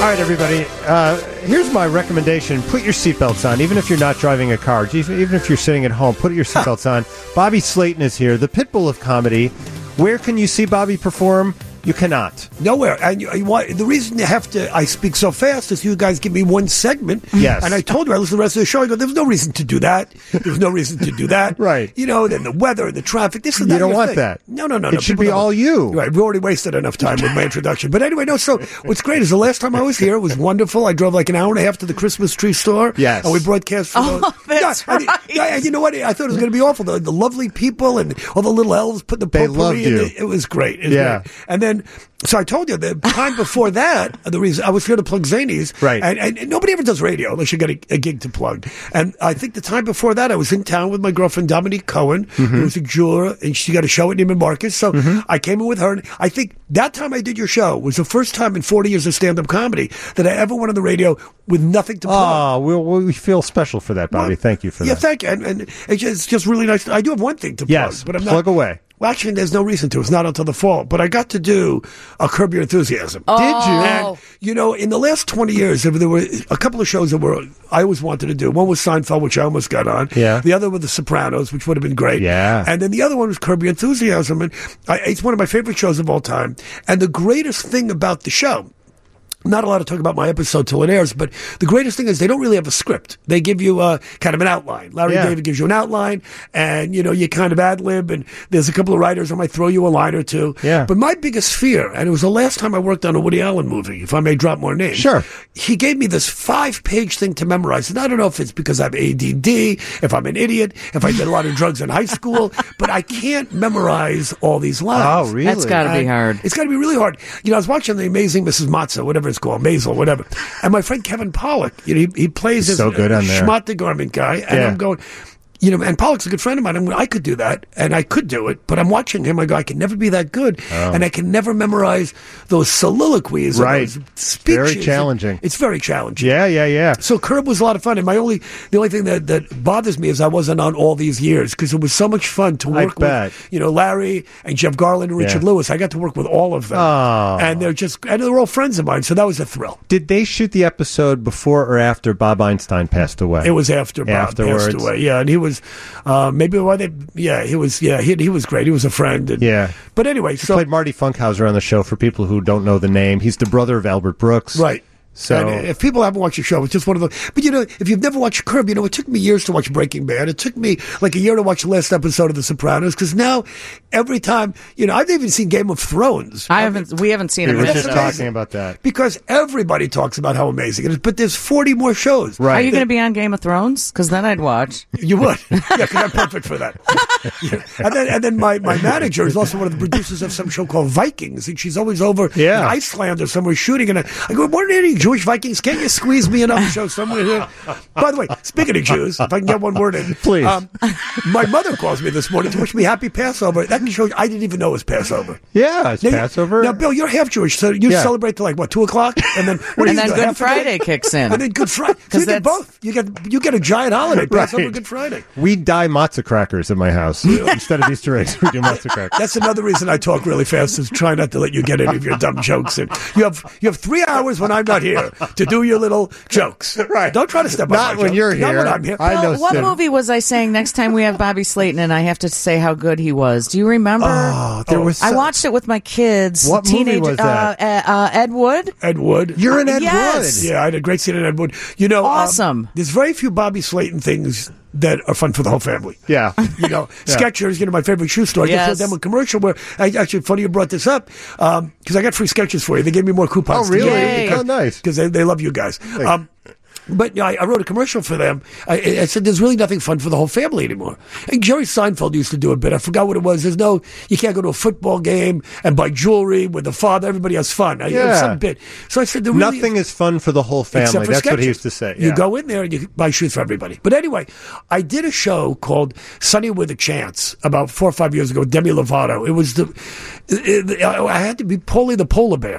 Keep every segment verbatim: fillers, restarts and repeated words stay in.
right, everybody. Uh, here's my recommendation. Put your seatbelts on, even if you're not driving a car. Even if you're sitting at home, put your seatbelts on. Bobby Slayton is here, the pit bull of comedy. Where can you see Bobby perform? You cannot. Nowhere. And you, you want, the reason you have to, I speak so fast is you guys give me one segment. Yes. And I told you, I listened to the rest of the show. I go, there's no reason to do that. There's no reason to do that. Right. You know, then the weather, the traffic, this is You not don't your want thing. that. No, no, no. It no. should People be don't. all you. Right. We already wasted enough time with my introduction. But anyway, no, so what's great is the last time I was here, it was wonderful. I drove like an hour and a half to the Christmas tree store. Yes. And we broadcast for Oh, the, that's yeah, and, right. yeah, and you know what? I thought it was going to be awful. The, the lovely people and all the little elves put the They potpourri loved in you. the- It was great. It was Yeah. great. And then, so I told you the time before that, the reason I was here to plug Zanies, Right. And, and, and nobody ever does radio unless you get a, a gig to plug. And I think the time before that, I was in town with my girlfriend Dominique Cohen, Mm-hmm. who was a juror, and she got a show at Neiman Marcus. So I came in with her. And I think that time I did your show was the first time in forty years of stand-up comedy that I ever went on the radio with nothing to plug. Oh, we we feel special for that, Bobby. Well, Thank you for yeah, that. thank you. And, and it's, just, it's just really nice. I do have one thing to Yes, plug, but I'm plug not. away. Well, actually, there's no reason to. It's not until the fall. But I got to do a Curb Your Enthusiasm. Oh. Did you? And, you know, in the last twenty years, there were a couple of shows that were I always wanted to do. One was Seinfeld, which I almost got on. Yeah. The other was The Sopranos, which would have been great. Yeah. And then the other one was Curb Your Enthusiasm. And I, it's one of my favorite shows of all time. And the greatest thing about the show, not allowed to talk about my episode till it airs, but the greatest thing is they don't really have a script. They give you uh, kind of an outline. Larry Yeah. David gives you an outline, and you know you kind of ad lib. And there's a couple of writers that might throw you a line or two. Yeah. But my biggest fear, and it was the last time I worked on a Woody Allen movie, if I may drop more names. Sure. He gave me this five-page thing to memorize, and I don't know if it's because I have A D D, if I'm an idiot, if I did a lot of drugs in high school, but I can't memorize all these lines. Oh, really? That's got to be And hard. It's got to be really hard. You know, I was watching The Amazing Missus Matzo, whatever it's called, Maisel, whatever. And my friend Kevin Pollak, you know, he, he plays He's this so good on there. schmott the garment guy, and Yeah. I'm going, you know, and Pollock's a good friend of mine. I'm, I could do that, and I could do it, but I'm watching him. I go, I can never be that good, and I can never memorize those soliloquies, Right. and those speeches. Very challenging. It's very challenging. Yeah, yeah, yeah. So Curb was a lot of fun, and my only the only thing that, that bothers me is I wasn't on all these years because it was so much fun to I work bet. with, you know, Larry and Jeff Garland and Richard Yeah. Lewis. I got to work with all of them, Oh. and they're just and they're all friends of mine. So that was a thrill. Did they shoot the episode before or after Bob Einstein passed away? It was after Bob Afterwards. passed away. Yeah, and he was uh, maybe why they. Yeah, he was. Yeah, he he was great. He was a friend. And, Yeah. But anyway, so played Marty Funkhauser on the show for people who don't know the name. He's the brother of Albert Brooks. right. So And if people haven't watched the show, it's just one of those. But you know, if you've never watched Curb, you know, it took me years to watch Breaking Bad. It took me like a year to watch the last episode of The Sopranos because now every time, you know, I've even seen Game of Thrones. I haven't. We haven't seen we it. were That's just amazing. talking about that. Because everybody talks about how amazing it is, but there's forty more shows. Right. Are you going to be on Game of Thrones? Because then I'd watch. You would, yeah, because I'm perfect for that. Yeah. And then, and then my, my manager is also one of the producers of some show called Vikings, and she's always over Yeah. in Iceland or somewhere shooting. And I, I go, "What are any Jewish Vikings? Can't you squeeze me another show somewhere here?" By the way, speaking of Jews, if I can get one word in, Please. Um, my mother calls me this morning to wish me happy Passover. That shows I didn't even know it was Passover. Yeah, it's Now, you- Passover. Now, Bill, you're half Jewish, so you Yeah. celebrate till like what two o'clock, and then what do And you then do, Good half a day? Friday kicks in. And then Good Friday. So you get that's- both. You get you get a giant holiday, Passover, Right. Good Friday. We dye matzah crackers in my house instead of Easter eggs. We do matzah crackers. That's another reason I talk really fast is try not to let you get any of your dumb jokes in. You have you have three hours when I'm not here to do your little jokes. Right. Don't try to step on Not my when jokes. you're Not here. when I'm here. I know. Well, what Sid. movie was I saying next time we have Bobby Slayton and I have to say how good he was? Do you remember? Oh, there was. I some- watched it with my kids. What movie Teenage, was that? Uh, uh, uh, Ed Wood. Ed Wood. You're in Ed Yes. Wood. Yeah, I had a great scene in Ed Wood. You know, um, Awesome. there's very few Bobby Slayton things that are fun for the whole family. Yeah. You know, Yeah. Skechers, you know, my favorite shoe store. I Yes. just saw them a commercial where, I, actually, funny you brought this up, because I got free Skechers for you. They gave me more coupons. Oh, really? Yay. Oh, nice. Because they, they love you guys. Um, but you know, I, I wrote a commercial for them. I, I said, there's really nothing fun for the whole family anymore. And Jerry Seinfeld used to do a bit. I forgot what it was. There's no, you can't go to a football game and buy jewelry with the father. Everybody has fun. I- Yeah. Some bit. So I said, there really Nothing is fun for the whole family. Except for That's what he Skechers. used to say. You yeah. go in there and you buy shoes for everybody. But anyway, I did a show called Sunny with a Chance about four or five years ago, Demi Lovato. It was the, it, it, I had to be Polly the polar bear.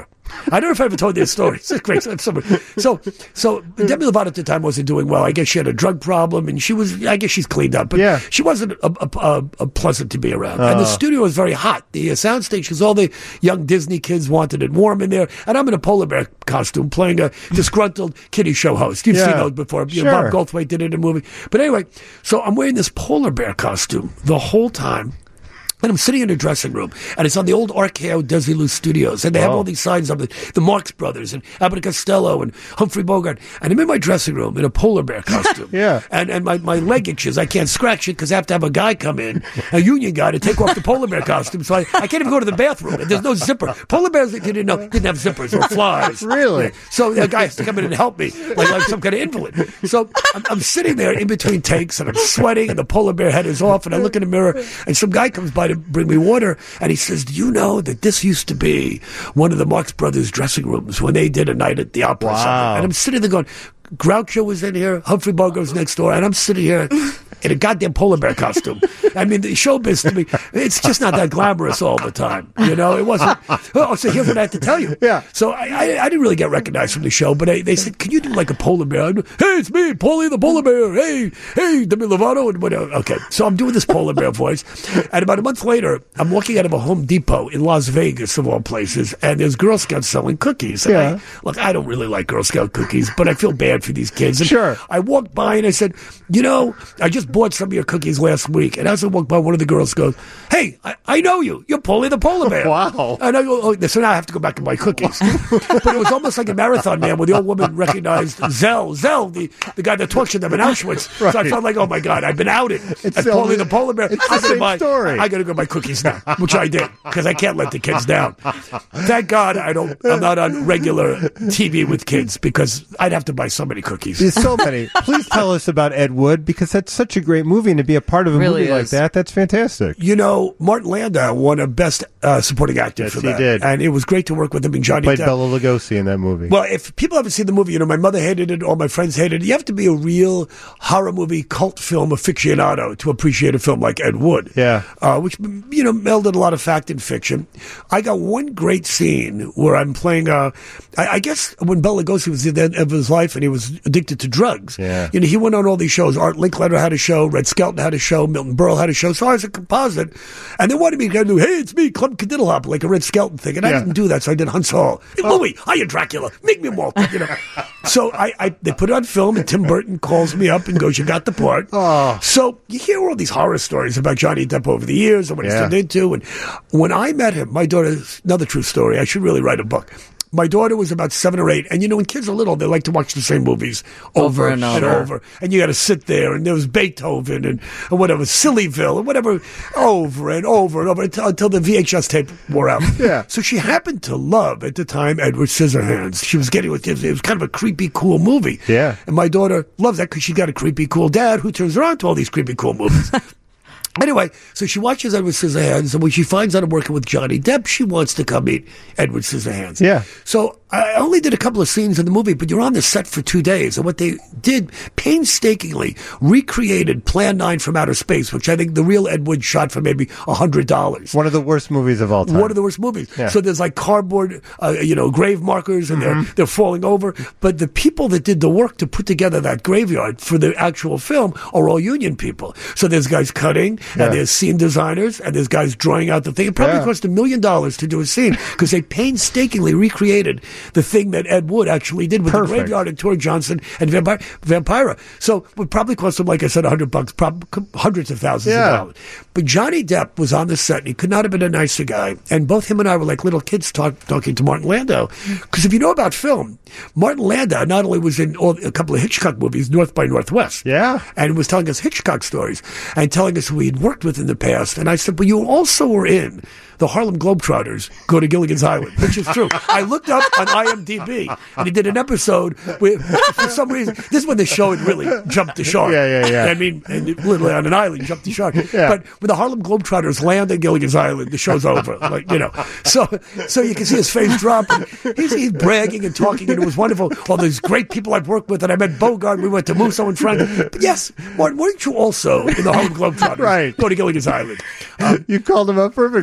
I don't know if I ever told this story. It's great. So, so Demi Lovato at the time wasn't doing well. I guess she had a drug problem, and she was. I guess she's cleaned up, but yeah. she wasn't a, a, a, a pleasant to be around. Uh. And the studio was very hot. The uh, sound stage, because all the young Disney kids wanted it warm in there, and I'm in a polar bear costume playing a disgruntled kiddie show host. You've yeah. seen those before. You know, sure. Bob Goldthwait did it in a movie. But anyway, so I'm wearing this polar bear costume the whole time. And I'm sitting in a dressing room, and it's on the old R K O Desilu Studios, and they have oh. all these signs of it, the Marx Brothers, and Abbott and Costello, and Humphrey Bogart. And I'm in my dressing room in a polar bear costume. yeah. And and my, my leg itches. I can't scratch it because I have to have a guy come in, a union guy, to take off the polar bear costume. So I, I can't even go to the bathroom. And there's no zipper. Polar bears, if you didn't know, didn't have zippers or flies. Really? Yeah. So the guy has to come in and help me, like, like some kind of invalid. So I'm, I'm sitting there in between takes, and I'm sweating, and the polar bear head is off, and I look in the mirror, and some guy comes by to bring me water. And he says, do you know that this used to be one of the Marx Brothers dressing rooms when they did a night at the opera? Wow. And I'm sitting there going, Groucho was in here, Humphrey Bogart was next door, and I'm sitting here in a goddamn polar bear costume. I mean, the showbiz to me, it's just not that glamorous all the time. You know, it wasn't. Oh, so here's what I have to tell you. Yeah. So I, I, I didn't really get recognized from the show, but I, they said, can you do like a polar bear? I'd, hey, it's me, Paulie the polar bear. Hey, hey, Demi Lovato. And whatever. Okay, so I'm doing this polar bear voice. And about a month later, I'm walking out of a Home Depot in Las Vegas, of all places, and there's Girl Scouts selling cookies. And yeah. I, look, I don't really like Girl Scout cookies, but I feel bad for these kids. And sure. I walked by and I said, you know, I just bought some of your cookies last week. And as I walked by, one of the girls goes, hey, I, I know you. You're Paulie the polar bear. Wow. And I go, oh, so now I have to go back and buy cookies. But it was almost like a marathon man where the old woman recognized Zell, Zell, the, the guy that tortured them in Auschwitz. Right. So I felt like, oh my God, I've been outed. It's as Paulie the polar bear. It's I the same buy, story. I got to go buy cookies now, which I did because I can't let the kids down. Thank God I don't. I'm not on regular T V with kids because I'd have to buy so many cookies. There's so many. Please tell us about Ed Wood, because that's such a great movie, and to be a part of a Really movie like is. that, that's fantastic. You know, Martin Landau won a Best uh, Supporting Actor Yes, for he that. did. And it was great to work with him and Johnny Played Depp. Bela Lugosi in that movie. Well, if people haven't seen the movie, you know, my mother hated it, all my friends hated it. You have to be a real horror movie cult film aficionado to appreciate a film like Ed Wood. Yeah. Uh, which, you know, melded a lot of fact and fiction. I got one great scene where I'm playing, uh, I, I guess when Bela Lugosi was at the end of his life and he was addicted to drugs. Yeah. You know, he went on all these shows. Art Linkletter had a show, Red Skelton had a show, Milton Berle had a show. So I was a composite. And they wanted me to do, hey, it's me, Club Cadiddlehop, like a Red Skelton thing. And I Yeah. didn't do that, so I did Hunts Hall. Hey, Oh. Louis, hiya, Dracula, make me Walter, you know. So I, I, they put it on film, and Tim Burton calls me up and goes, you got the part. Oh. So you hear all these horror stories about Johnny Depp over the years and what he's Yeah. turned into. And when I met him, my daughter, another true story, I should really write a book. My daughter was about seven or eight, and you know, when kids are little, they like to watch the same movies over, Over and and over. over. And you got to sit there, and there was Beethoven and, and whatever, Sillyville, and whatever, over and over and over until, until the V H S tape wore out. Yeah. So she happened to love, at the time, Edward Scissorhands. She was getting with it. It was kind of a creepy, cool movie. Yeah. And my daughter loves that because she got a creepy, cool dad who turns her on to all these creepy, cool movies. Anyway, so she watches Edward Scissorhands, and when she finds out I'm working with Johnny Depp, she wants to come meet Edward Scissorhands. Yeah. So I only did a couple of scenes in the movie, but you're on the set for two days. And what they did painstakingly recreated Plan nine from Outer Space, which I think the real Ed Wood shot for maybe one hundred dollars. One of the worst movies of all time. One of the worst movies. Yeah. So there's like cardboard, uh, you know, grave markers, and Mm-hmm. they're they're falling over. But the people that did the work to put together that graveyard for the actual film are all union people. So there's guys cutting, Yeah. and there's scene designers, and there's guys drawing out the thing. It probably Yeah. cost a million dollars to do a scene because they painstakingly recreated the thing that Ed Wood actually did with Perfect. the graveyard and Tori Johnson and Vampire, Vampira. So it would probably cost them, like I said, a hundred bucks, prob- hundreds of thousands Yeah. of dollars. But Johnny Depp was on the set, and he could not have been a nicer guy. And both him and I were like little kids talk, talking to Martin Landau. Because if you know about film, Martin Landau not only was in all, a couple of Hitchcock movies, North by Northwest, Yeah. and was telling us Hitchcock stories and telling us who he'd worked with in the past. And I said, but you also were in the Harlem Globetrotters Go to Gilligan's Island, which is true. I looked up on I M D B, and he did an episode with, for some reason, this is when the show had really jumped the shark. Yeah, yeah, yeah. I mean, and literally on an island, jumped the shark. Yeah. But when the Harlem Globetrotters land at Gilligan's Island, the show's over. Like, you know, so so you can see his face drop. And he's, he's bragging and talking, and it was wonderful. All these great people I've worked with, and I met Bogart. We went to Musso and Frank. But yes, Martin, weren't you also in the Harlem Globetrotters? Right. Go to Gilligan's Island. Um, You called him up perfectly. I called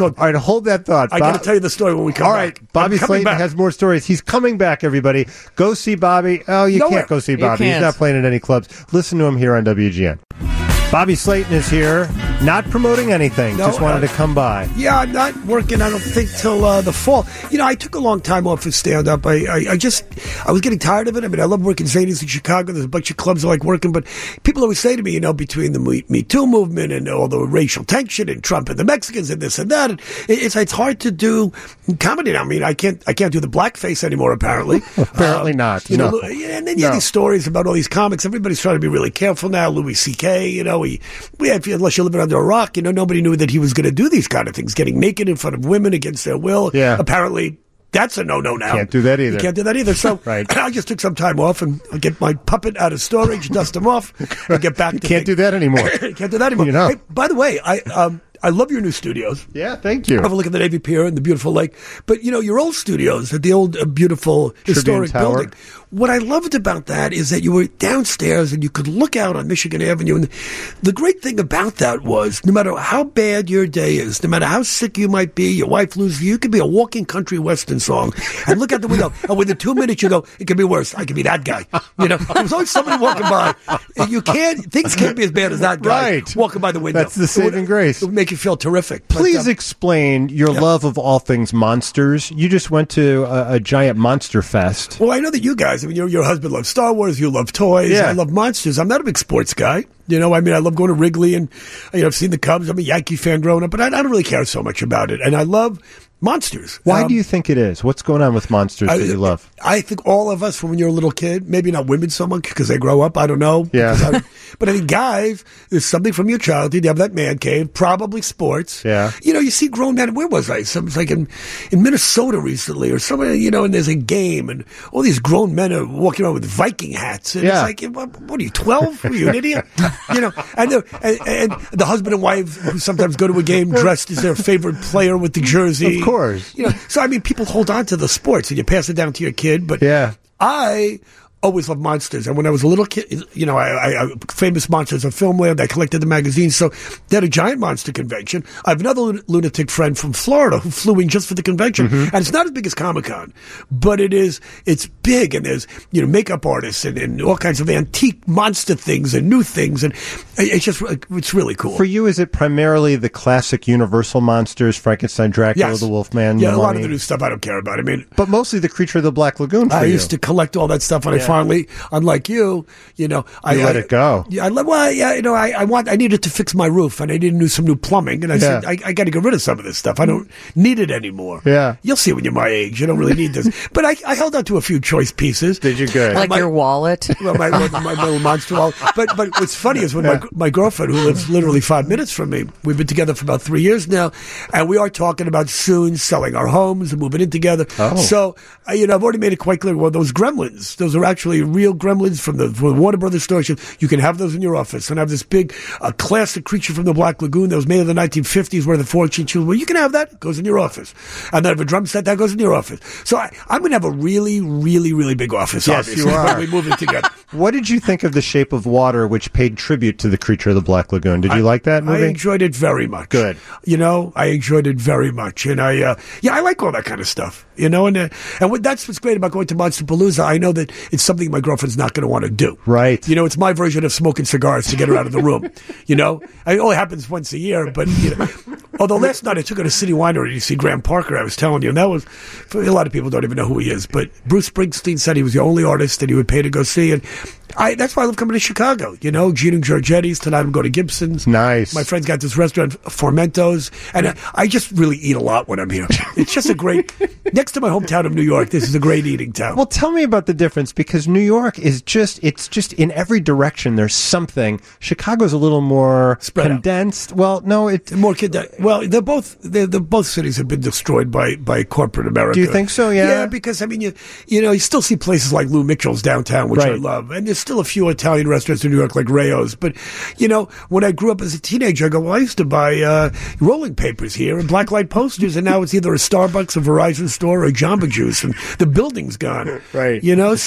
So, all right, hold that thought. I got to tell you the story when we come all back. right, Bobby Slayton back. has more stories. He's coming back, everybody. Go see Bobby. Oh, you Nowhere. can't go see Bobby. He's can't. not playing at any clubs. Listen to him here on W G N. Bobby Slayton is here, not promoting anything. No, just wanted uh, to come by. Yeah, I'm not working, I don't think, till uh, the fall. You know, I took a long time off for stand-up. I, I, I just, I was getting tired of it. I mean, I love working Zanies in Chicago. There's a bunch of clubs I like working, but people always say to me, you know, between the Me, Me Too movement and all the racial tension and Trump and the Mexicans and this and that, it, it's it's hard to do comedy now. I mean, I can't I can't do the blackface anymore, apparently. Apparently Um, not. You know, No. and then you have No. these stories about all these comics. Everybody's trying to be really careful now. Louis C K, you know, he, we had, unless you're living under a rock, you know, nobody knew that he was going to do these kind of things, getting naked in front of women against their will. Yeah. Apparently, that's a no-no now. Can't do that either. You can't do that either. So Right. I just took some time off and I'll get my puppet out of storage, dust him off, and get back to Can't do that anymore. Can't do that anymore. You know. Hey, by the way, I um, I love your new studios. Yeah, thank you. Have a look at the Navy Pier and the beautiful lake. But, you know, your old studios at the old, uh, beautiful, historic Tower. building. What I loved about that is that you were downstairs and you could look out on Michigan Avenue. And the great thing about that was no matter how bad your day is, no matter how sick you might be, your wife loses you, you could be a walking country western song and look out the window. And within two minutes, you go, it could be worse. I could be that guy. You know, there's always somebody walking by. You can't, things can't be as bad as that guy Right. walking by the window. That's the saving It would, grace. It would make you feel terrific. But, Please um, explain your yeah. love of all things monsters. You just went to a, a giant monster fest. Well, I know that you guys, I mean, your, your husband loves Star Wars, you love toys, Yeah. I love monsters. I'm not a big sports guy. You know, I mean, I love going to Wrigley and, you know, I've seen the Cubs. I'm a Yankee fan growing up, but I, I don't really care so much about it. And I love monsters. Why Um, do you think it is? What's going on with monsters I, that you love? I think all of us from when you're a little kid, maybe not women so much because they grow up, I don't know. Yeah. Because I- but I think guys, there's something from your childhood. You have that man cave, probably sports. Yeah. You know, you see grown men. Where was I? Some, like in, in Minnesota recently or somewhere, you know, and there's a game and all these grown men are walking around with Viking hats. And Yeah. it's like, what, what are you, twelve? Are you an idiot? You know, and the, and, and the husband and wife who sometimes go to a game dressed as their favorite player with the jersey. Of course. You know, so I mean, people hold on to the sports and you pass it down to your kid. But Yeah. I always loved monsters. And when I was a little kid, you know, I, I, I famous monsters of Filmland. I collected the magazines. So they had a giant monster convention. I have another lun- lunatic friend from Florida who flew in just for the convention. Mm-hmm. And it's not as big as Comic-Con, but it is, it's big. And there's, you know, makeup artists and, and all kinds of antique monster things and new things. And it's just, it's really cool. For you, is it primarily the classic Universal monsters, Frankenstein, Dracula, Yes. the Wolfman, Yeah, the a lot of Mummy? the new stuff I don't care about. I mean, But mostly the Creature of the Black Lagoon for I you. used to collect all that stuff, and I finally, unlike you, you know, I You let I- it go. Yeah, I let, well, yeah, you know, I, I want, I needed to fix my roof, and I needed to do some new plumbing, and I said, Yeah. I, I got to get rid of some of this stuff. I don't need it anymore. Yeah. You'll see when you're my age. You don't really need this, but I, I held on to a few choice pieces. Did you good? Like my- your wallet. Well, my, my, my little monster wall. But but what's funny is when Yeah. my my girlfriend, who lives literally five minutes from me, we've been together for about three years now, and we are talking about soon selling our homes and moving in together. Oh. So uh, you know, I've already made it quite clear. Well, those gremlins, those are actually real gremlins from the, from the Warner Brothers store. She- You can have those in your office, and I have this big uh, classic Creature from the Black Lagoon that was made in the nineteen fifties, where the fortune. She was, well, you can have that. It goes in your office, and then I have a drum set that goes in your office. So I, I'm going to have a really, really, really big office. Yes, obviously, you are. when we move in together. What did you think of The Shape of Water, which paid tribute to the Creature of the Black Lagoon? Did you like that movie? I enjoyed it very much. Good. You know, I enjoyed it very much, and I, uh, yeah, I like all that kind of stuff. You know, and uh, and what, that's what's great about going to Monsterpalooza. I know that it's something my girlfriend's not going to want to do. Right. You know, it's my version of smoking cigars to get her out of the room. You know, it only happens once a year, but you know. Although last night I took her to City Winery to see Graham Parker. I was telling you, and that was a lot of people don't even know who he is. But Bruce Springsteen said he was the only artist that he would pay to go see, and I, that's why I love coming to Chicago. You know, Gene and Giorgetti's. Tonight I'm going to Gibson's. Nice. My friend's got this restaurant, Formentos, and I, I just really eat a lot when I'm here. It's just a great, next to my hometown of New York, this is a great eating town. Well, tell me about the difference, because New York is just, it's just in every direction there's something. Chicago's a little more Spread out. condensed. Well, no, it. More kid. Well, they're both. They're, they're both cities have been destroyed by, by corporate America. Do you think so? Yeah. Yeah, because I mean, you you know, you still see places like Lou Mitchell's downtown, which I Right. love, and there's still a few Italian restaurants in New York like Rayo's. But you know, when I grew up as a teenager, I go, well, I used to buy uh, rolling papers here and blacklight posters, and now it's either a Starbucks, a Verizon store, or a Jamba Juice, and the building's gone. Right. You know, so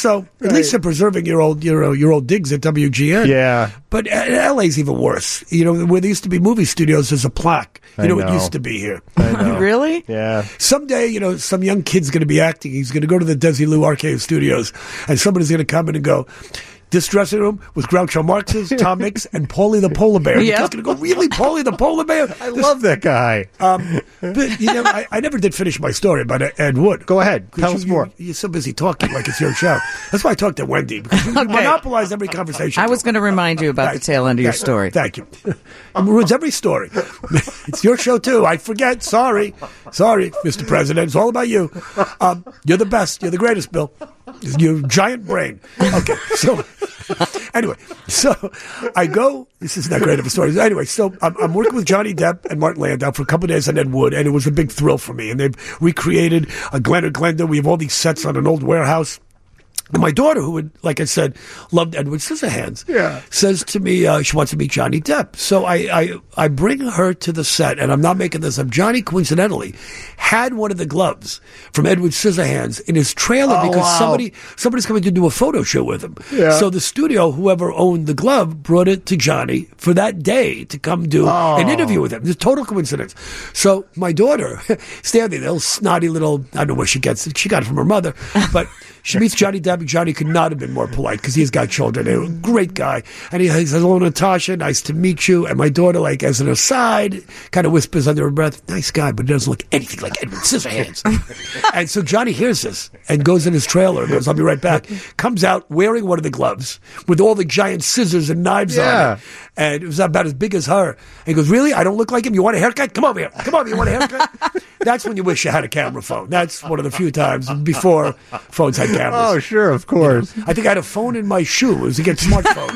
At least they're preserving your old your, your old digs at W G N. Yeah. But L A's even worse. You know, where there used to be movie studios, there's a plaque. You I know, know. it used to be here. I know. Really? Yeah. Someday, you know, some young kid's going to be acting. He's going to go to the Desilu Arcade Studios, and somebody's going to come in and go, this dressing room with Groucho Marx's, Tom Mix, and Paulie the Polar Bear. Yeah. He's going to go, really, Paulie the Polar Bear? I love that guy. Um, but, you know, I, I never did finish my story about Ed Wood. Go ahead. Tell you, us more. You, you're so busy talking like it's your show. That's why I talked to Wendy, because you, you Okay. monopolize every conversation. I was going to remind you about the Thank- tail end of your thank- story. Thank you. It ruins every story. It's your show, too. I forget. Sorry. Sorry, Mister President. It's all about you. Um, you're the best. You're the greatest, Bill. Your giant brain. Okay, so anyway, so I go. This is not great of a story. Anyway, so I'm, I'm working with Johnny Depp and Martin Landau for a couple of days on Ed Wood, and it was a big thrill for me. And they've recreated a Glen or Glenda. We have all these sets on an old warehouse. And my daughter, who would, like I said, loved Edward Scissorhands, Yeah. says to me uh, she wants to meet Johnny Depp. So I, I I bring her to the set, and I'm not making this up. Johnny, coincidentally, had one of the gloves from Edward Scissorhands in his trailer Oh, because wow. somebody somebody's coming to do a photo shoot with him. Yeah. So the studio, whoever owned the glove, brought it to Johnny for that day to come do an interview with him. It's a total coincidence. So my daughter, standing there, little snotty little, I don't know where she gets it. She got it from her mother, but she meets Johnny Depp. Johnny could not have been more polite because he's got children. He's a great guy. And he says, hello, Natasha, nice to meet you. And my daughter, like, as an aside, kind of whispers under her breath, nice guy, but he doesn't look anything like Edward Scissorhands. And so Johnny hears this and goes in his trailer and goes, I'll be right back. Comes out wearing one of the gloves with all the giant scissors and knives Yeah. on it. And it was about as big as her. And he goes, really? I don't look like him? You want a haircut? Come over here. Come over. You want a haircut? That's when you wish you had a camera phone. That's one of the few times before phones had cameras. Oh, sure, of course. I think I had a phone in my shoe. It was to get smartphone.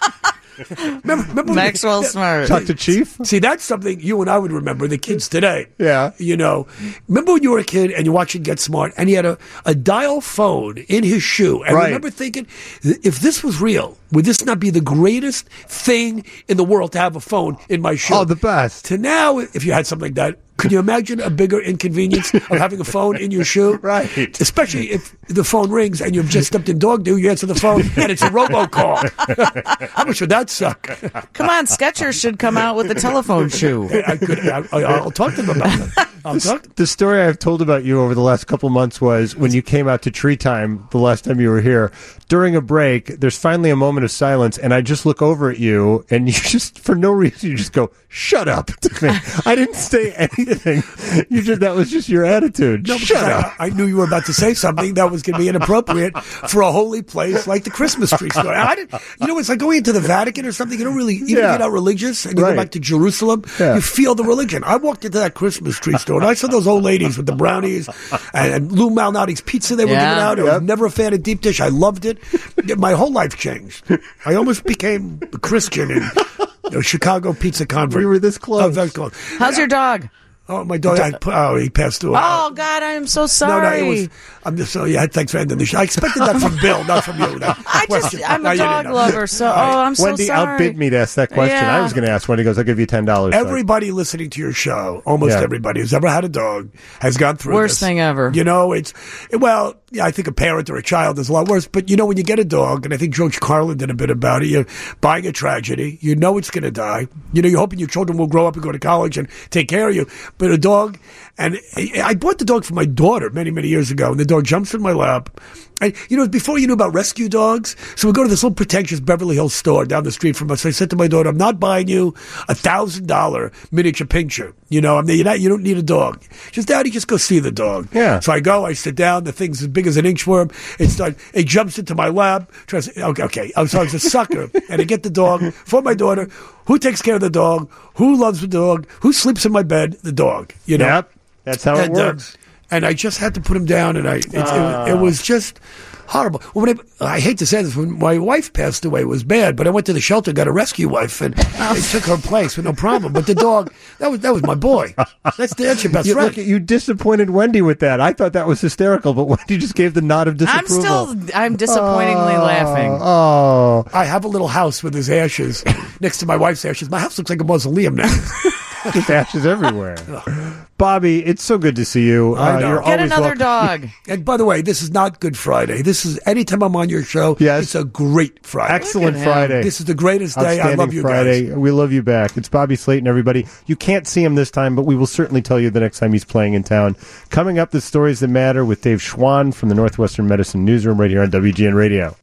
remember, remember when Maxwell the, Smart. Talk to Chief. See, that's something you and I would remember, the kids today. Yeah. You know, remember when you were a kid and you're watching Get Smart and he had a, a dial phone in his shoe. And I Right. remember thinking, if this was real, would this not be the greatest thing in the world to have a phone in my shoe? Oh, the best. To now, if you had something like that, could you imagine a bigger inconvenience of having a phone in your shoe? Right. Especially if the phone rings and you've just stepped in dog do, you answer the phone and it's a robocall. How much would that suck? Come on, Skechers should come out with a telephone shoe. I could, I, I'll talk to them about that. I'll talk. The story I've told about you over the last couple months was when you came out to Tree Time the last time you were here. During a break, there's finally a moment of silence, and I just look over at you, and you just, for no reason, you just go, "Shut up!" to me. I didn't say anything. You just that was just your attitude. No, because Shut I, up. I knew you were about to say something that was going to be inappropriate for a holy place like the Christmas tree store. I didn't, you know, it's like going into the Vatican or something. You don't really, even if Yeah. you're not religious and you Right. go back to Jerusalem, Yeah. you feel the religion. I walked into that Christmas tree store and I saw those old ladies with the brownies and, and Lou Malnati's pizza they were Yeah. giving out. I Yep. was never a fan of deep dish. I loved it. My whole life changed. I almost became a Christian and a Chicago pizza convert. We were this close. Oh, very close. How's your dog? Oh, my dog. I, oh, he passed away. Oh, God, I am so No, sorry. no, it was. I'm just so yeah. Thanks for ending the show. I expected that from Bill, not from you. That I question. just, I'm No, a you didn't dog know. lover, so, oh, All right. I'm so Wendy sorry. outbid me to ask that question. Yeah. I was going to ask Wendy. Goes, "I'll give you ten dollars." Everybody listening to your show, almost Yeah. everybody who's ever had a dog, has gone through Worst this. thing ever. You know, it's well. Yeah, I think a parent or a child is a lot worse. But you know, when you get a dog, and I think George Carlin did a bit about it. You're buying a tragedy. You know it's going to die. You know, you're hoping your children will grow up and go to college and take care of you. But a dog, and I bought the dog for my daughter many, many years ago, and the dog jumps in my lap. And, you know, before you knew about rescue dogs, so we go to this little pretentious Beverly Hills store down the street from us. I said to my daughter, I'm not buying you a thousand dollar miniature pinscher. You know, I'm you're not, you don't need a dog. She says, Daddy, just go see the dog. Yeah. So I go, I sit down. The thing's as big as an inchworm. It starts, it jumps into my lap. Tries, okay, okay. I was, so I was a sucker. And I get the dog for my daughter. Who takes care of the dog? Who loves the dog? Who sleeps in my bed? The dog. You know? Yep, that's how it And, uh, works. and I just had to put him down, and I it, it, it was just horrible. Well, when I, I hate to say this, when my wife passed away, it was bad. But I went to the shelter, got a rescue wife, and I took her place with no problem. But the dog, that was that was my boy. That's that's your best You, friend. look, you disappointed Wendy with that. I thought that was hysterical, but Wendy just gave the nod of I'm disapproval. still, I'm disappointingly laughing. Oh, I have a little house with his ashes next to my wife's ashes. My house looks like a mausoleum now. just ashes everywhere. Bobby, it's so good to see you. I know. Uh, you're Get always another welcome. dog. And by the way, this is not Good Friday. This is anytime I'm on your show. Yes. It's a great Friday. Excellent Look at him. Friday. This is the greatest day. I Outstanding love you Friday. guys. We love you back. It's Bobby Slayton, everybody. You can't see him this time, but we will certainly tell you the next time he's playing in town. Coming up, the stories that matter with Dave Schwann from the Northwestern Medicine Newsroom right here on W G N Radio.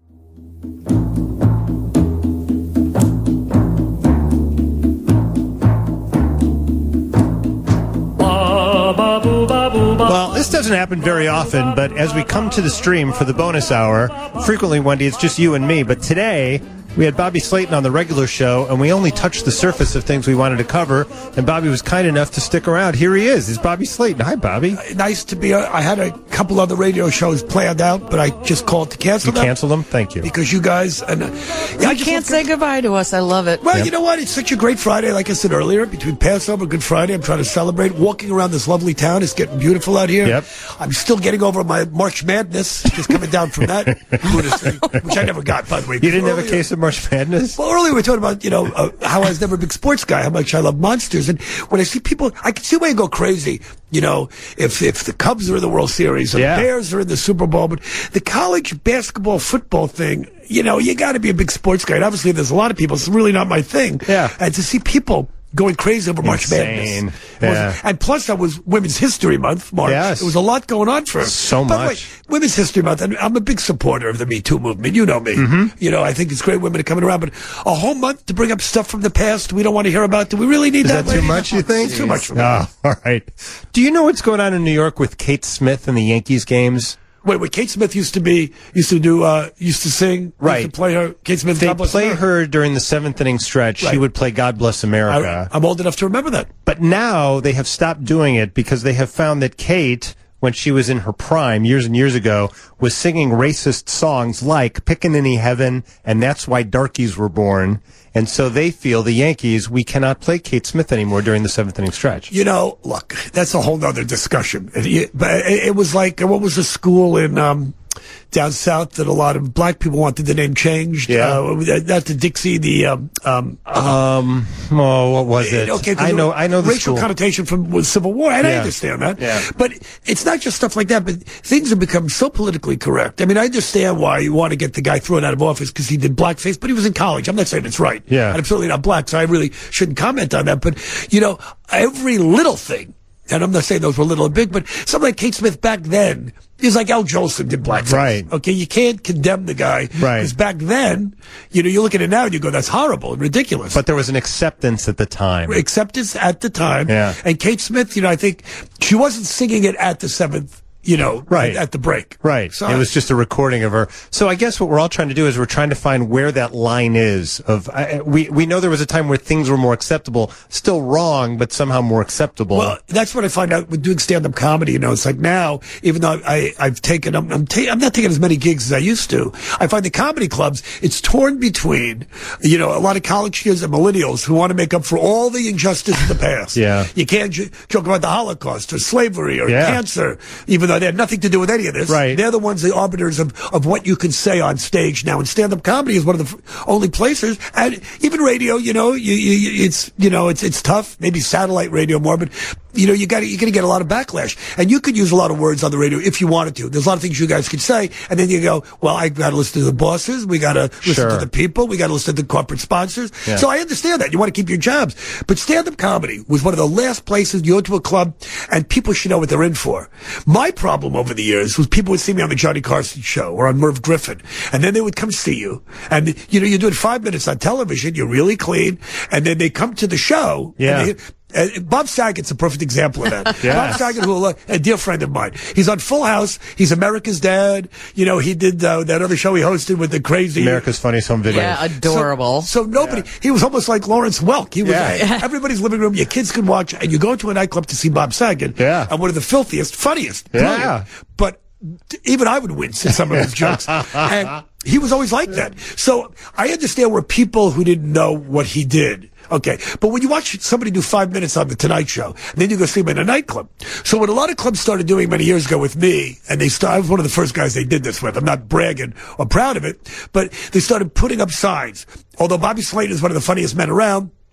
Well, this doesn't happen very often, but as we come to the stream for the bonus hour, frequently, Wendy, it's just you and me. But today, we had Bobby Slayton on the regular show, and we only touched the surface of things we wanted to cover, and Bobby was kind enough to stick around. Here he is. It's Bobby Slayton. Hi, Bobby. Nice to be. I had a couple other radio shows planned out, but I just called to cancel You them. canceled them? Thank you. Because you guys and uh, yeah, I You just can't love- say goodbye to us. I love it. Well, Yep. you know what? It's such a great Friday. Like I said earlier, between Passover and Good Friday, I'm trying to celebrate. Walking around this lovely town, it's getting beautiful out here. Yep. I'm still getting over my March Madness, just coming down from that lunacy, which I never got, by the way. You didn't have a Earlier- case of March Madness? Well, earlier we were talking about, you know, uh, how I was never a big sports guy, how much I love monsters. And when I see people, I can see why you go crazy, you know, if if the Cubs are in the World Series or Yeah. the Bears are in the Super Bowl. But the college basketball, football thing, you know, you got to be a big sports guy. And obviously, there's a lot of people. It's really not my thing. Yeah. And to see people going crazy over March Insane. Madness. Yeah. And plus, that was Women's History Month, March. Yes. There was a lot going on for So By the way, much. Women's History Month, and I'm a big supporter of the Me Too movement. You know me. Mm-hmm. You know, I think it's great women are coming around, but a whole month to bring up stuff from the past we don't want to hear about. Do we really need Is that? that too ladies? much, you think? It's too much for me. Oh, all right. Do you know what's going on in New York with Kate Smith and the Yankees games? Wait, wait. Kate Smith used to be, used to do, uh, used to sing, Right. Used to play her. Kate Smith. They God Bless play America. her during the seventh inning stretch. She Right. would play God Bless I, America. I'm old enough to remember that. But now they have stopped doing it because they have found that Kate, when she was in her prime years and years ago, was singing racist songs like Pickaninny Heaven and That's Why Darkies Were Born. And so they feel, the Yankees, we cannot play Kate Smith anymore during the seventh inning stretch. You know, look, that's a whole nother discussion. It, it- but it, it was like, what was the school in, um, down south that a lot of black people wanted the name changed? Yeah. Uh, not the Dixie, the, um, um, Um, oh, what was it? Okay, 'cause I know, the I know the racial school. connotation from with Civil War, and I Yeah. understand that. Yeah. But it's not just stuff like that. But things have become so politically correct. I mean, I understand why you want to get the guy thrown out of office because he did blackface, but he was in college. I'm not saying it's right. Yeah. And I'm certainly not black, so I really shouldn't comment on that. But you know, every little thing. And I'm not saying those were little or big, but something like Kate Smith back then is like Al Jolson did blackface. Right. Okay, you can't condemn the guy. Right. Because back then, you know, you look at it now and you go, that's horrible and ridiculous. But there was an acceptance at the time. Acceptance at the time. Yeah. And Kate Smith, you know, I think she wasn't singing it at the seventh, you know, Right. at, at the break. Right. So it was just a recording of her. So I guess what we're all trying to do is we're trying to find where that line is of, I we, we know there was a time where things were more acceptable, still wrong, but somehow more acceptable. Well, that's what I find out with doing stand-up comedy. You know, it's like now, even though I, I've taken, I'm, I'm, ta- I'm not taking as many gigs as I used to. I find the comedy clubs, it's torn between, you know, a lot of college kids and millennials who want to make up for all the injustice of the past. Yeah. You can't j- joke about the Holocaust or slavery or Yeah. cancer, even though they had nothing to do with any of this. Right. They're the ones, the arbiters of, of what you can say on stage now. And stand-up comedy is one of the f- only places, and even radio, you know, you, you, it's, you know, it's, it's tough. Maybe satellite radio more, but, you know, you got you're going to get a lot of backlash. And you could use a lot of words on the radio if you wanted to. There's a lot of things you guys could say, and then you go, well, I got to listen to the bosses. We got to listen Sure. to the people. We got to listen to the corporate sponsors. Yeah. So I understand that. You want to keep your jobs. But stand-up comedy was one of the last places you go to a club, and people should know what they're in for. My problem over the years was people would see me on the Johnny Carson show or on Merv Griffin, and then they would come see you. And, you know, you're doing five minutes on television. You're really clean. And then they come to the show. Yeah. And they, Uh, Bob Saget's a perfect example of that. Yes. Bob Saget, who a dear friend of mine, he's on Full House. He's America's Dad. You know, he did uh, that other show he hosted with the crazy America's Funniest Home Videos. Yeah, adorable. So, so nobody. He was almost like Lawrence Welk. He was Yeah. uh, everybody's living room. Your kids could watch, and you go to a nightclub to see Bob Saget. Yeah. And one of the filthiest, funniest. Yeah. Brilliant. But even I would wince at some of his jokes. And he was always like that. So I understand where people who didn't know what he did. Okay. But when you watch somebody do five minutes on The Tonight Show, and then you go see him in a nightclub. So what a lot of clubs started doing many years ago with me, and they started, I was one of the first guys they did this with. I'm not bragging or proud of it, but they started putting up signs. Although Bobby Slayton is one of the funniest men around,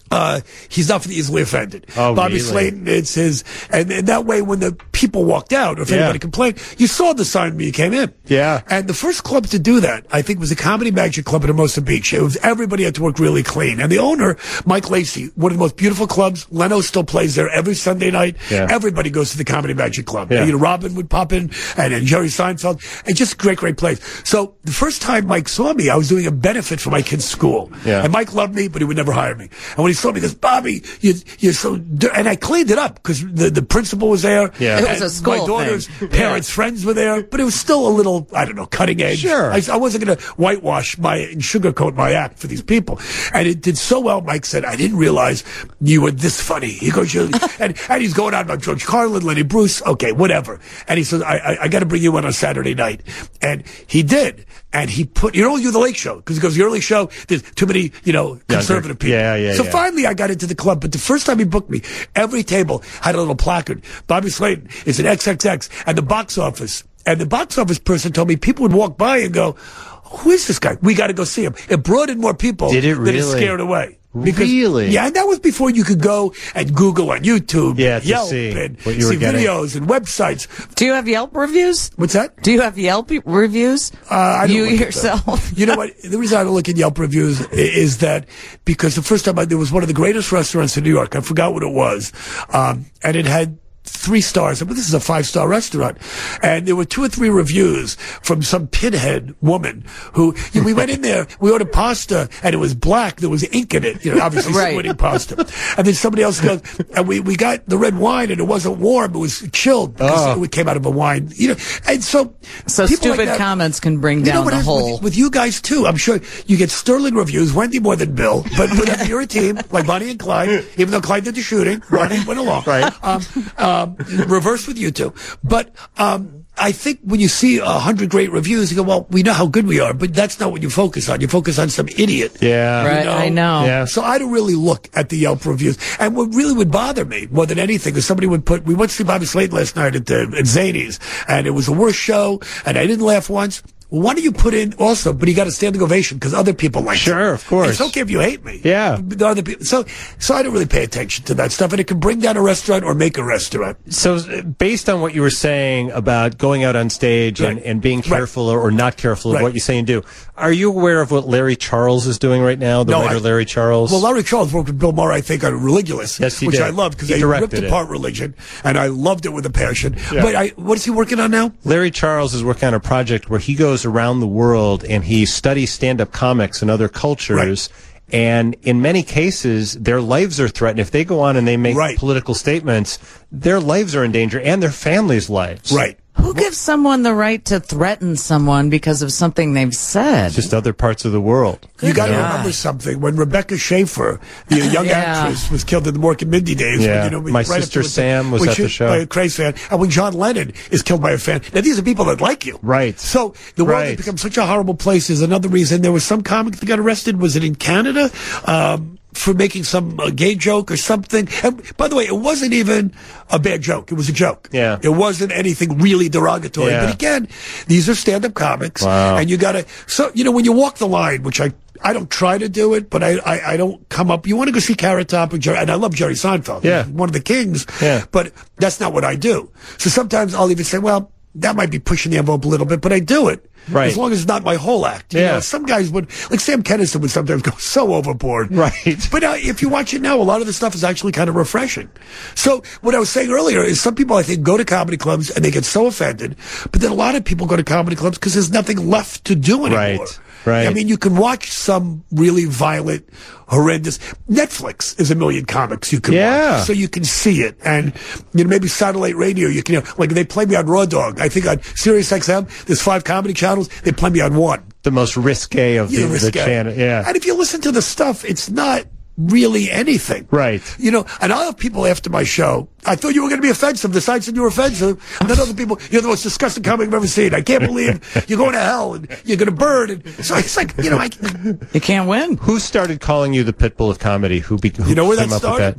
Uh, he's not for the easily offended. Oh, Bobby really? Slayton, it's his, and, and that way when the people walked out, or if Yeah. anybody complained, you saw the sign when you came in. Yeah. And the first club to do that, I think, was the Comedy Magic Club at Hermosa Beach. It was, everybody had to work really clean. And the owner, Mike Lacey, one of the most beautiful clubs. Leno still plays there every Sunday night. Yeah. Everybody goes to the Comedy Magic Club. Yeah. You know, Robin would pop in, and, and Jerry Seinfeld, and just a great, great place. So the first time Mike saw me, I was doing a benefit for my kid's school. Yeah. And Mike loved me, but he would never hire me. And when he saw me, he goes, Bobby, you, you're so, dir-" and I cleaned it up because the, the principal was there. Yeah. It was and a school my daughter's thing. parents' friends were there, but it was still a little, I don't know, cutting edge. Sure. I, I wasn't going to whitewash my, and sugarcoat my act for these people. And it did so well, Mike said, I didn't realize you were this funny. He goes, you're, and, and he's going on about George Carlin, Lenny Bruce, okay, whatever. And he says, I, I, I got to bring you in on Saturday night. And he did. And he put, you know, you do the late show, because he goes, the early show, there's too many, you know, conservative people. Yeah, yeah, so yeah. finally I got into the club, but the first time he booked me, every table had a little placard. Bobby Slayton is an X X X, and the box office. And the box office person told me people would walk by and go, who is this guy? We got to go see him. It brought in more people Did it than it really? scared away. Really? Yeah, and that was before you could go and Google on YouTube, Yeah, and to Yelp, see and what you were see getting. videos and websites. Do you have Yelp reviews? What's that? Do you have Yelp reviews? Uh, I don't you look at yourself? them. You know what? The reason I don't look at Yelp reviews i- is that because the first time I, there was one of the greatest restaurants in New York. I forgot what it was, um, and it had three stars. But this is a five-star restaurant, and there were two or three reviews from some pinhead woman who you know, we went in there. We ordered pasta, and it was black. There was ink in it. You know, obviously Right. squid pasta. And then somebody else goes, and we, we got the red wine, and it wasn't warm. It was chilled because Oh. it came out of a wine. You know, and so So people like stupid that- comments can bring you know down what the it is whole. with, with you guys too. I'm sure you get sterling reviews. Wendy more than Bill, but whenever you're a team like Bonnie and Clyde, even though Clyde did the shooting, Bonnie went along. Right. Um, um, reverse with you two, but. Um, I think when you see a hundred great reviews, you go, well, we know how good we are, but that's not what you focus on. You focus on some idiot. Yeah. Right, know? I know. Yeah. So I don't really look at the Yelp reviews. And what really would bother me more than anything is somebody would put, we went to see Bobby Slayton last night at the, at Zany's, and it was the worst show, and I didn't laugh once. Well, why don't you put in also, but you got a standing ovation because other people like Sure, it. of course. It's okay if you hate me. Yeah. The other people. So, so I don't really pay attention to that stuff, and it can bring down a restaurant or make a restaurant. So, uh, based on what you were saying about going out on stage and, Right. and being Right. careful or, or not careful of Right. what you say and do, are you aware of what Larry Charles is doing right now? The No, writer I- Larry Charles. Well, Larry Charles worked with Bill Maher, I think, on Religulous, Yes, he which did. I loved because He they ripped directed it. apart religion, and I loved it with a passion. Yeah. But I, what is he working on now? Larry Charles is working on a project where he goes around the world and he studies stand-up comics and other cultures. And in many cases, their lives are threatened. If they go on and they make Right. political statements, their lives are in danger and their families' lives. Right. Who gives someone the right to threaten someone because of something they've said? Just other parts of the world. You got to God. remember something. When Rebecca Schaefer, the young Yeah. actress, was killed in the Mork and Mindy days. Yeah. When, you know, we- My right up sister to it, Sam was when at she- the show. By a crazy fan. And when John Lennon is killed by a fan. Now, these are people that like you. Right. So the world Right. has become such a horrible place is another reason. There was some comic that got arrested. Was it in Canada? Um, for making some uh, gay joke or something. And by the way, it wasn't even a bad joke. It was a joke. Yeah. It wasn't anything really derogatory. Yeah. But again, these are stand-up comics. Wow. And you got to, so, you know, when you walk the line, which I, I don't try to do it, but I, I, I don't come up. You want to go see Carrot Top and Jerry, and I love Jerry Seinfeld. Yeah. He's one of the kings. Yeah. But that's not what I do. So sometimes I'll even say, well, that might be pushing the envelope a little bit, but I do it. Right. As long as it's not my whole act. You Yeah. know, some guys would, like Sam Kinison would sometimes go so overboard. Right. But uh, if you watch it now, a lot of the stuff is actually kind of refreshing. So what I was saying earlier is some people, I think, go to comedy clubs and they get so offended. But then a lot of people go to comedy clubs because there's nothing left to do anymore. Right. Right. I mean, you can watch some really violent, horrendous. Netflix is a million comics you can Yeah. watch, so you can see it. And you know, maybe satellite radio, you can, you know, like they play me on Raw Dog. I think on Sirius X M, there's five comedy channels. They play me on one. The most risque of You the, know, the risque. channel. Yeah. And if you listen to the stuff, it's not really anything. Right. You know, and I'll have people after my show, I thought you were going to be offensive. The side said you were offensive. And then other people, you're the most disgusting comic I've ever seen. I can't believe you're going to hell and you're going to burn. And so it's like, you know, I, You can't win. Who started calling you the Pitbull of comedy? Who, be, who You know where came that up started? with that? No.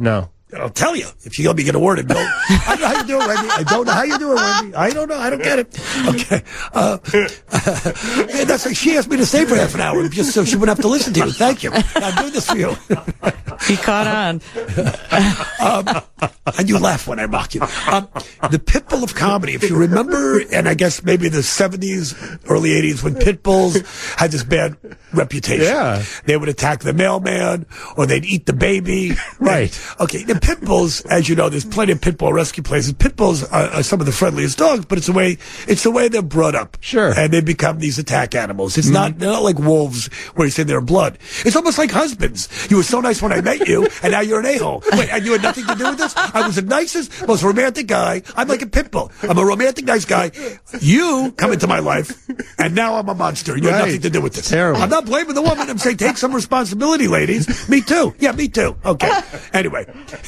I'll tell you if you let me get a word in, Bill. I don't know how you do it, Wendy. I don't know how you do it, Wendy. I don't know. I don't get it. Okay. Uh, and that's like she asked me to stay for half an hour just so she wouldn't have to listen to you. Thank you. I'm doing this for you. He caught on. um, and you laugh when I mock you. Um, the Pitbull of comedy, if you remember, and I guess maybe the seventies, early eighties, when pit bulls had this bad reputation. Yeah. They would attack the mailman, or they'd eat the baby. Right. And, okay, the pit bulls, as you know, there's plenty of pit bull rescue places. Pit bulls are, are some of the friendliest dogs, but it's the way it's the way they're brought up. Sure. And they become these attack animals. It's Mm-hmm. not they're not like wolves where you say they're blood. It's almost like husbands. You were so nice when I met you, and now you're an a-hole. Wait, and you had nothing to do with this? I was the nicest, most romantic guy. I'm like a pit bull. I'm a romantic, nice guy. You come into my life, and now I'm a monster. You have Right. nothing to do with this. Terrible. I'm not blaming the woman. I'm saying take some responsibility, ladies. Me too. Yeah, me too. Okay. Anyway.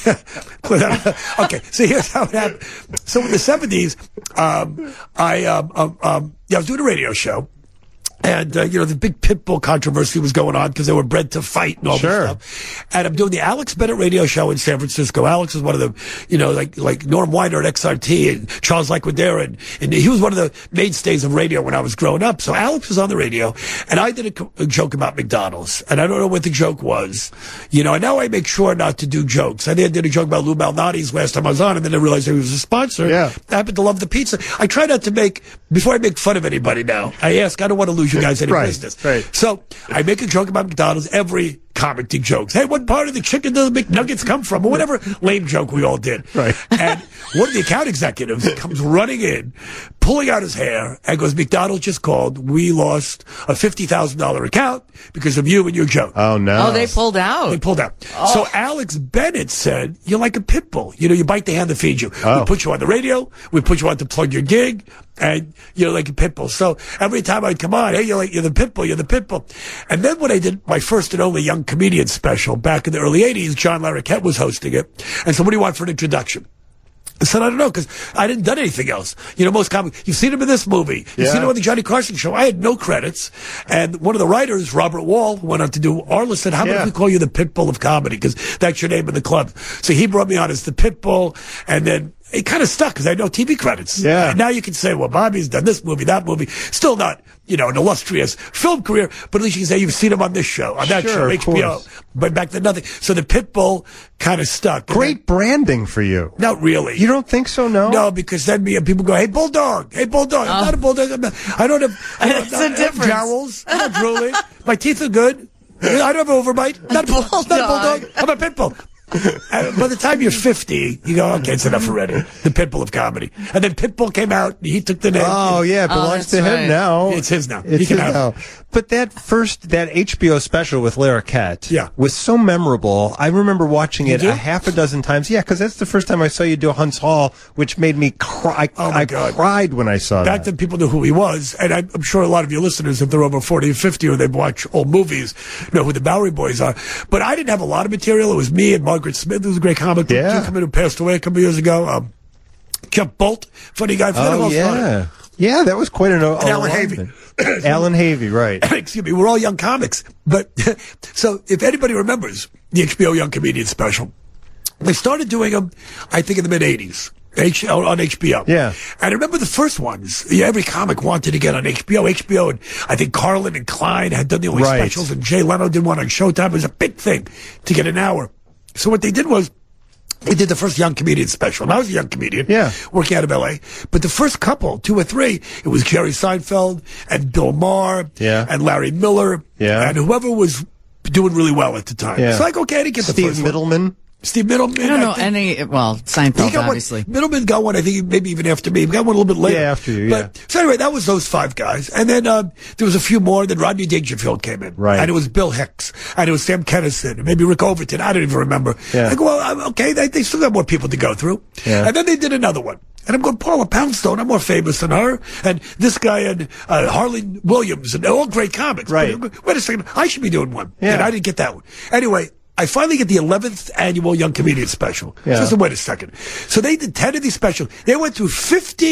Okay, so here's how it happened. So in the seventies, um, I, um, um, um, yeah, I was doing a radio show. And, uh, you know, the big pit bull controversy was going on because they were bred to fight and all Sure. this stuff. And I'm doing the Alex Bennett radio show in San Francisco. Alex is one of the, you know, like, like Norm Weiner at X R T and Charles Laquadera. And, and he was one of the mainstays of radio when I was growing up. So Alex was on the radio and I did a, co- a joke about McDonald's. And I don't know what the joke was. You know, and now I make sure not to do jokes. I did, did a joke about Lou Malnati's last time I was on, and then I realized he was a sponsor. Yeah. I happen to love the pizza. I try not to make, before I make fun of anybody now, I ask, I don't want to lose you guys any Right, business. right. So I make a joke about McDonald's. Every comic did jokes. Hey, what part of the chicken do the McNuggets come from? Or whatever lame joke we all did. Right. And one of the account executives comes running in, pulling out his hair, and goes, McDonald's just called. We lost a fifty thousand dollars account because of you and your joke. Oh, no. Oh, they pulled out. They pulled out. So Alex Bennett said, you're like a pit bull. You know, you bite the hand that feeds you. Oh. We put you on the radio. We put you on to plug your gig. And you're like a pit bull. So every time I'd come on, hey, you're like, you're the pit bull, you're the pit bull. And then when I did my first and only young comedian special back in the early eighties, John Larroquette was hosting it. And so what do you want for an introduction? I said, I don't know, because I didn't done anything else. You know, most comics, you've seen him in this movie. You've Yeah. seen him on the Johnny Carson show. I had no credits. And one of the writers, Robert Wall, who went on to do Arliss, said, how about Yeah. if we call you the pit bull of comedy? Because that's your name in the club. So he brought me on as the pit bull. And then it kind of stuck because I had no T V credits. Yeah. And now you can say, well, Bobby's done this movie, that movie. Still not, you know, an illustrious film career, but at least you can say you've seen him on this show, on that Sure, show, of H B O. course. But back then, nothing. So the pit bull kind of stuck. And Great branding for you. then- not really. You don't think so, no? No, because then me and people go, hey, bulldog, hey, bulldog. I'm not a bulldog. I'm not, I don't have, I don't, It's a I don't have difference. jowls. I'm not drooling. My teeth are good. I don't have overbite. Not a bull- not a Bulldog. bulldog. I'm a pit bull. Uh, by the time you're fifty, you go, okay, it's enough already. The Pitbull of comedy. And then Pitbull came out, he took the name. Oh, yeah, it Oh, belongs that's to him right. now. It's his now. It's He can his have now. But that first, that H B O special with Larroquette Yeah. was so memorable. I remember watching it You do? a half a dozen times. Yeah, because that's the first time I saw you do Hunts Hall, which made me cry. Oh, my I God. cried when I saw Back that. then, people knew who he was, and I'm, I'm sure a lot of your listeners, if they're over forty or fifty or they've watched old movies, know who the Bowery Boys are. But I didn't have a lot of material. It was me and Margaret Smith, who was a great comic. Yeah. Two comedian who passed away a couple years ago. Um, Chuck Bolt, funny guy. Forget Oh, about yeah. Yeah, that was quite an And Alan Havey. Alan Havey, right. Excuse me, we're all young comics. But so if anybody remembers the H B O Young Comedian special, they started doing them, I think, in the mid eighties. H- on H B O. Yeah. And I remember the first ones. Yeah, every comic wanted to get on H B O. H B O, and I think Carlin and Klein had done the only Right. specials, and Jay Leno did one on Showtime. It was a big thing to get an hour. So what they did was, they did the first young comedian special. And I was a young comedian. Yeah. Working out of L A. But the first couple, two or three, it was Jerry Seinfeld and Bill Maher. Yeah. And Larry Miller. Yeah. And whoever was doing really well at the time. Yeah. So like, okay, I didn't get the Steve first one. Middleman. Steve Middleman. I don't know think- any. Well, he Seinfeld, got obviously. one. Middleman got one, I think, maybe even after me. He got one a little bit later. Yeah, after you, But, yeah. So anyway, that was those five guys. And then uh, there was a few more. Then Rodney Dangerfield came in. Right. And it was Bill Hicks. And it was Sam Kinison. And maybe Rick Overton. I don't even remember. Yeah. I go, well, I'm- okay, they, they still got more people to go through. Yeah. And then they did another one. And I'm going, Paula Poundstone, I'm more famous than her. And this guy and uh, Harley Williams. And they're all great comics. Right. But, wait a second. I should be doing one. Yeah. And I didn't get that one. Anyway. I finally get the eleventh annual Young Comedian special. Yeah. So I said, wait a second. So they did ten of these specials. They went through fifty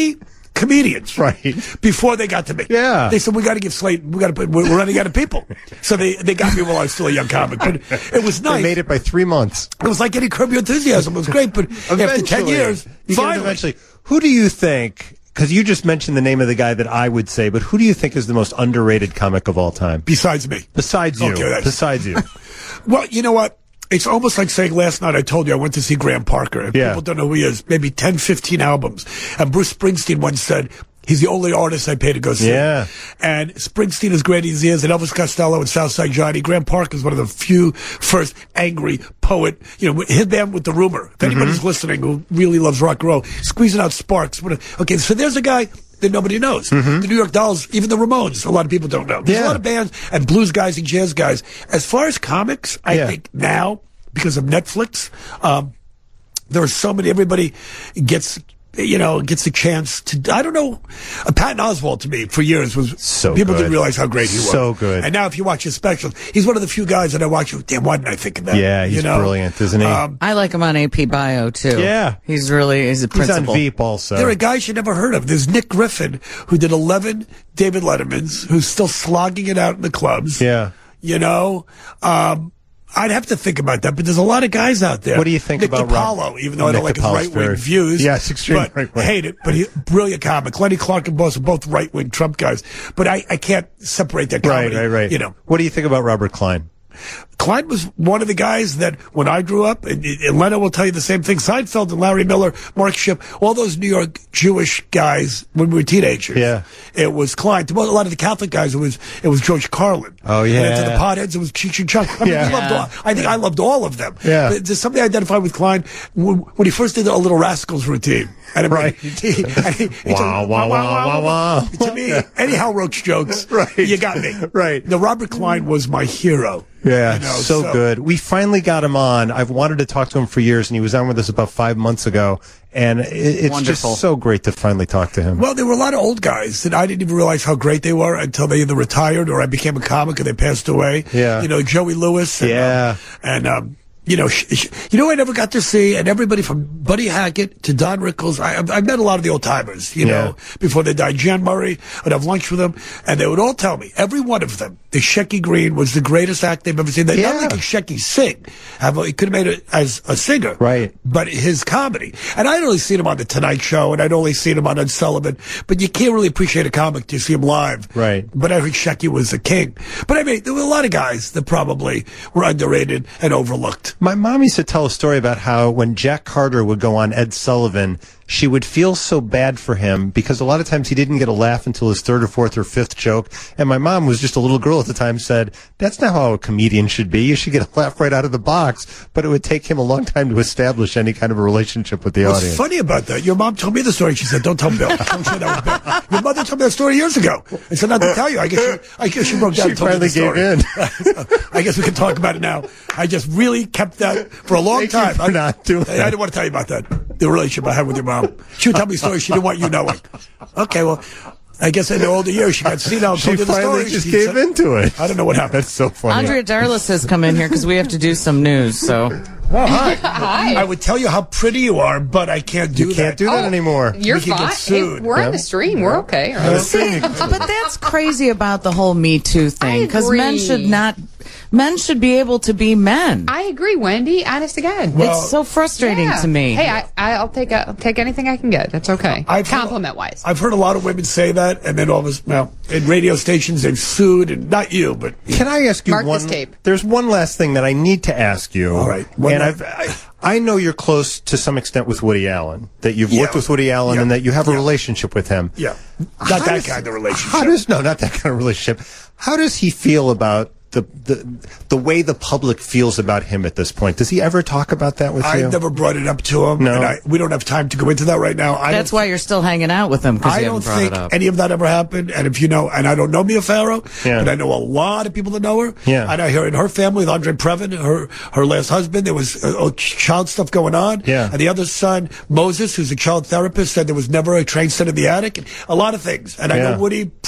comedians, Right. before they got to me. Yeah. They said, we got to give Slate, we got to put, we're we're running out of people. So they, they got me while I was still a young comic. But it was nice. They made it by three months. It was like getting Curb Your Enthusiasm. It was great, but after ten Eventually. years, You get it finally. eventually. Who do you think, because you just mentioned the name of the guy that I would say, but who do you think is the most underrated comic of all time? Besides me. Besides you. Okay, that's- Besides you. Well, you know what? It's almost like saying last night I told you I went to see Graham Parker. If Yeah. people don't know who he is, maybe ten, fifteen albums. And Bruce Springsteen once said, he's the only artist I pay to go see. Yeah. And Springsteen, as great as he is, and Elvis Costello and Southside Johnny, Graham Parker is one of the few first angry poet, you know, hit them with The Rumor. If anybody's Mm-hmm. listening who really loves rock and roll, squeezing out sparks. What a- Okay, so there's a guy that nobody knows. The New York Dolls, even the Ramones, a lot of people don't know. There's Mm-hmm. Yeah. a lot of bands and blues guys and jazz guys. As far as comics, I Yeah. think now, because of Netflix, um, there are so many, everybody gets, you know, gets a chance to, I don't know, uh, Patton Oswalt to me for years was, So people good. didn't realize how great he was. So good. And now if you watch his specials, he's one of the few guys that I watch, damn, why didn't I think of that? Yeah, he's you know? brilliant, isn't he? Um, I like him on A P Bio too. Yeah. he's really he's a He's on principal. Veep also. There are guys you never heard of. There's Nick Griffin, who did eleven David Lettermans, who's still slogging it out in the clubs. Yeah. You know, um, I'd have to think about that, but there's a lot of guys out there. What do you think Nick about Rob- DiPaolo, even though I don't Nick like his DiPaolo's right-wing very- views. Yes, extreme but right-wing. hate it, but he, brilliant comic. Lenny Clark and Boss are both right-wing Trump guys, but I, I can't separate their Right, comedy. right, right. You know, What do you think about Robert Klein? Klein was one of the guys that when I grew up, and, and Leno will tell you the same thing, Seinfeld and Larry Miller, Mark Shipp, all those New York Jewish guys when we were teenagers. Yeah. It was Klein. To a lot of the Catholic guys, it was it was George Carlin. Oh, And then yeah. to the potheads, it was Cheech and Chong. I mean, Yeah. we loved all, I think I loved all of them. Yeah. But there's something I identify with Klein when, when he first did a Little Rascals routine. And I mean, Right. he- and he- he Wow, told- wow, wow, wow, wow. To me, any Hal Roach jokes, Right. you got me. Right. The Robert Klein was my hero. Yeah, You know, so, good. We finally got him on. I've wanted to talk to him for years, and he was on with us about five months ago. And it, it's Wonderful. just so great to finally talk to him. Well, there were a lot of old guys that I didn't even realize how great they were until they either retired or I became a comic and they passed away. Yeah. You know, Joey Lewis. And, Yeah. um, and, um, you know, sh- sh- you know, I never got to see, and everybody from Buddy Hackett to Don Rickles. I, I met a lot of the old timers, you know, Yeah. before they died. Jan Murray, I'd have lunch with them, and they would all tell me, every one of them, that Shecky Green was the greatest act they've ever seen. They Yeah. not only could Shecky sing, have, he could have made it as a singer, Right. but his comedy. And I'd only seen him on The Tonight Show, and I'd only seen him on Unsullivan, but you can't really appreciate a comic till you see him live. Right. But I heard Shecky was the king. But I mean, there were a lot of guys that probably were underrated and overlooked. My mom used to tell a story about how when Jack Carter would go on Ed Sullivan, she would feel so bad for him because a lot of times he didn't get a laugh until his third or fourth or fifth joke. And my mom was just a little girl at the time, said, that's not how a comedian should be. You should get a laugh right out of the box. But it would take him a long time to establish any kind of a relationship with the What's audience. funny about that? Your mom told me the story. She said, "Don't tell Bill. Don't say that was Bill." Your mother told me that story years ago. I said, "Not to tell you." I guess she, I guess she broke down She and told me the finally story. gave I guess we can talk about it now. I just really kept that for a long Thank you time. for I, not doing I that. didn't want to tell you about that. The relationship I had with your mom. She would tell me stories she didn't want you knowing. Okay, well, I guess in the older years she got senile. She told you the finally story. just She gave said- into it. I don't know what happened. That's so funny. Andrea Darlis has come in here because we have to do some news. So Well, hi. Hi. I would tell you how pretty you are, but I can't do You that. can't do that Oh, anymore. You're We could get fine. Hey, sued. we're Yeah. on the stream. We're okay. Right? See, but that's crazy about the whole Me Too thing because men agree. should not. Men should be able to be men. I agree, Wendy. Honest to God. Well, it's so frustrating Yeah. to me. Hey, I, I'll take a, I'll take anything I can get. That's okay. I've heard- Compliment wise. I've heard a lot of women say that, and then all of us, well, in radio stations, they've sued, and not you, but Can I ask you Mark one? this tape. There's one last thing that I need to ask you. All right. One and more. I've, I, I know you're close to some extent with Woody Allen. That you've Yeah. worked with Woody Allen, Yeah. and that you have a Yeah. relationship with him. yeah, How not that does- kind of relationship. How does no, not that kind of relationship. How does he feel about the the the way the public feels about him at this point? Does he ever talk about that with you? I've never brought it up to him. No. and I, we don't have time to go into that right now. I That's don't, why you're still hanging out with him because I you don't haven't brought think it up. any of that ever happened. And if you know, and I don't know Mia Farrow, Yeah. but I know a lot of people that know her. Yeah. I know her in her family with Andre Previn, her her last husband. There was uh, uh, child stuff going on. Yeah. And the other son, Moses, who's a child therapist, said there was never a train set in the attic. And a lot of things. And I Yeah. know Woody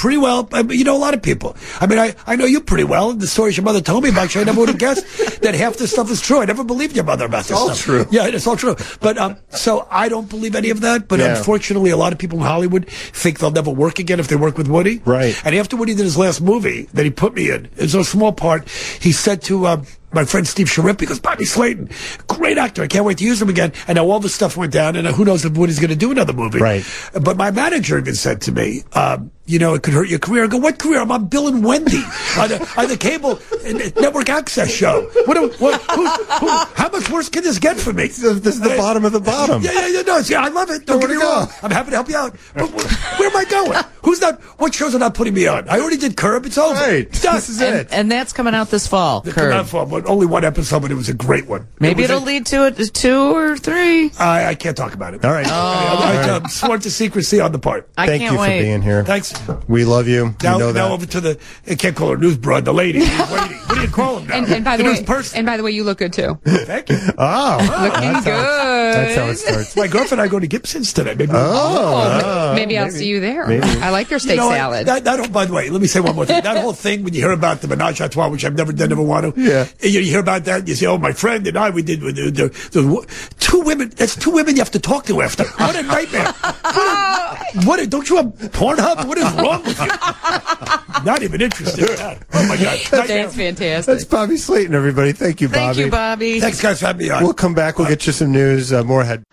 pretty well. I mean, you know a lot of people. I mean, I, I know you pretty well. The stories your mother told me about you, I never would have guessed that half this stuff is true. I never believed your mother about this all stuff. true. Yeah, it's all true. But um, so I don't believe any of that. But Yeah. unfortunately, a lot of people in Hollywood think they'll never work again if they work with Woody. Right. And after Woody did his last movie that he put me in, it's a small part, he said to um, my friend Steve Sharif, he goes, Bobby Slayton, great actor. I can't wait to use him again. And now all this stuff went down, and who knows if Woody's going to do another movie. Right. But my manager even said to me, um, you know, it could hurt your career. I go, what career? I'm on Bill and Wendy on the, on the cable uh, network access show. What? do- what who, who, how much worse can this get for me? This is the bottom of the bottom. Yeah, yeah, yeah. No, see, I love it. Don't Nowhere get me to go. wrong. I'm happy to help you out. But wh- where am I going? Who's not? What shows are not putting me on? I already did Curb. It's over. Right. Done. This is And, it. and that's coming out this fall. It came Curb. out for but only one episode, but it was a great one. Maybe It was it'll a- lead to it two or three. I, I can't talk about it. All right. I, I, I, I'm sworn to secrecy on the part. I Thank can't you wait. for being here. Thanks. We love you. Now, you know that. now over to the. I can't call her news broad. The lady. Who's waiting. What do you call him now? And, and by the, the way, news person. and by the way, you look good too. Thank you. Oh, Looking that's good. How, that's how it starts. My girlfriend and I go to Gibson's today. Maybe. Oh, Oh, maybe I'll maybe. see you there. Maybe. I like your steak You know what? salad. That, that, by the way, let me say one more thing. That whole thing when you hear about the menage a trois, which I've never done, never want to. Yeah. And you, you hear about that, you say, "Oh, my friend and I, we did with the, the, the two women." That's two women you have to talk to after. What a nightmare! What a, what a, don't you have Pornhub? What is wrong with you? Not even interested in that. Oh my God! Nightmare. That's fantastic. That's Bobby Slayton, everybody. Thank you, Bobby. Thank you, Bobby. Thanks, guys, for having me on. We'll come back. We'll get you some news. Uh, more ahead.